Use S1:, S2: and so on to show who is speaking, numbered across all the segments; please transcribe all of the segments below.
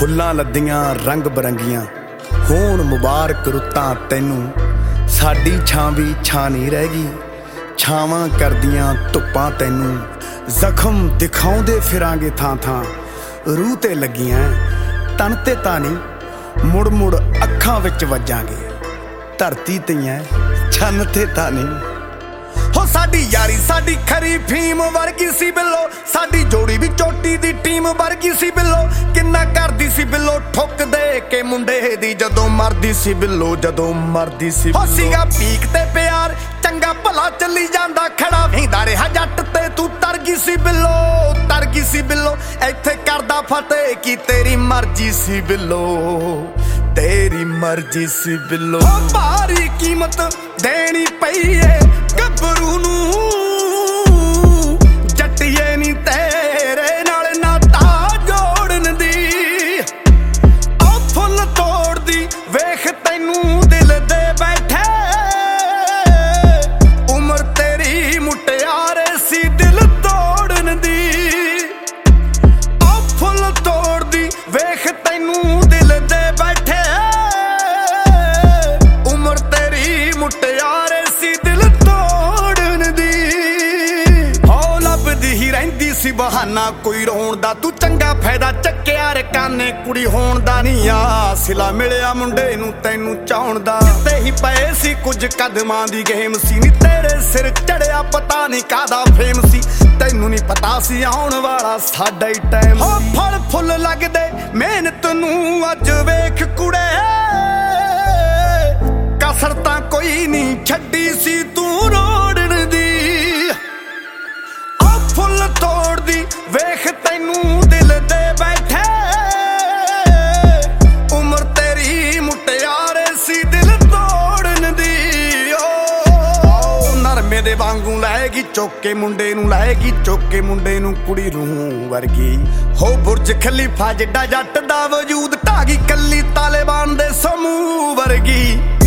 S1: फुल्लां लद्दियां रंग बरंगियां होण मुबारक रुत्तां तैनूं। साडी छां भी छां नहीं रह गई, छावां करदियां धुप्पां तैनूं। जख्म दिखाउंदे फिरांगे थां थां, रूह ते लगियां तन ते तां नहीं। मुड़ मुड़ अखां विच वजांगे, धरती ते छन ते तां नहीं। हो साडी यारी साडी खरी फीम वर्गी सी बिल्लो, साडी जोड़ी भी चोटी दी टीम वर्गी सी बिल्लो। किन्ना करदी सी बिल्लो ठुक दे के मुंडे दी, जदों मरदी सी बिल्लो जदों मरदी सी। हो सीगा पीक ते प्यार चंगा भला चली जांदा, खड़ा वेंदा रहा जट ते तू तरगी सी बिल्लो, तरगी सी बिल्लो। इत्थे करदा फतेह की तेरी मर्जी सी बिल्लो, तेरी मर्जी सी बिल्लो। हो भारी कीमत देनी पई है गभरू नूं, जट्टिए नी तेरे नाल नाता जोड़न दी। ओ फुल तोड़ दी वेख तैनूं दिल दे बैठे, उमर तेरी मुटियारे सी दिल तोड़न दी। ओ फुल तोड़ दी वेख तैनूं दिल दे बैठे, उमर तेरी मुटियारे सी दिल सी। बहाना कोई रोण दा तू चंगा फायदा चक्किया रकाने, कुड़ी होण दा नहीं आ सिला मिलिया मुंडे नूं तैनूं चाहण दा। ते ही पए सी कुछ कदमां दी गेम सी, नी तेरे सिर चढ़िया पता नहीं कादा फेम सी। तैनूं नहीं पता सी आउण वाला साडा ही टाइम। हो फल फुल लगदे मेहनत नूं अज वेख कुड़े, कसर तां कोई नहीं छड्डी सी तू रोड़न दी। फुल तोड़ दी वेख तैनूं दिल दे बैठे, उमर तेरी मुटियारे सी दिल तोड़न दी। ओ नरमे दे वांगू लाएगी चौके मुंडे नूं, लाएगी चौके मुंडे नूं कुड़ी रूह वर्गी। हो बुरज खलीफा जिड्डा जट दा वजूद, ढागी कल्ली तालिबान दे समूह वर्गी।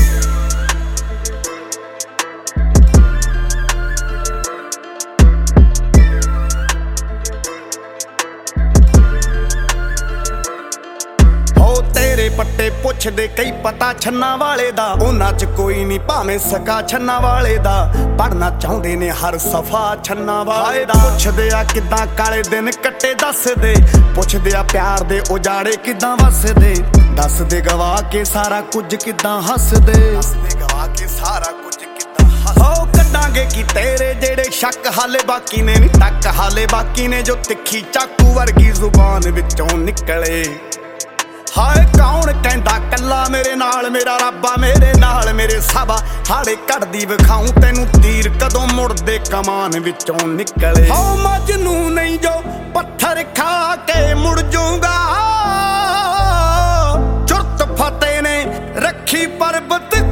S1: तेरे पट्टे पुछदे कई पता छन्ना वाले दा, उन्हां च कोई नहीं भावें सका छन्ना वाले दा। पढ़ना चाहुंदे ने हर सफा छन्ना वाले दा। पुछदे आ किदां काले दिन कट्टे दसदे, पुछदे आ प्यार दे उजाड़े किदां वसदे। दसदे गवा के सारा कुछ किदां हसदे, दसदे गवा के सारा कुछ किदां हसदे। हो कड्डांगे की तेरे जेड़े शक हाले बाकी ने नी तक, हाले बाकी ने जो तिखी चाकू वर्गी जुबान विचों निकले। हाय कौन कहंदा कल्ला मेरे नाल, मेरा रब्बा मेरे नाल मेरे साबा। हाड़े कढ़दी विखाऊं तैनूं तीर कदों मुड़दे कमान विचों निकले। हो मजनू नहीं जो पत्थर खा के मुड़ जाऊंगा, चुरत फतेह ने रखी पर्वत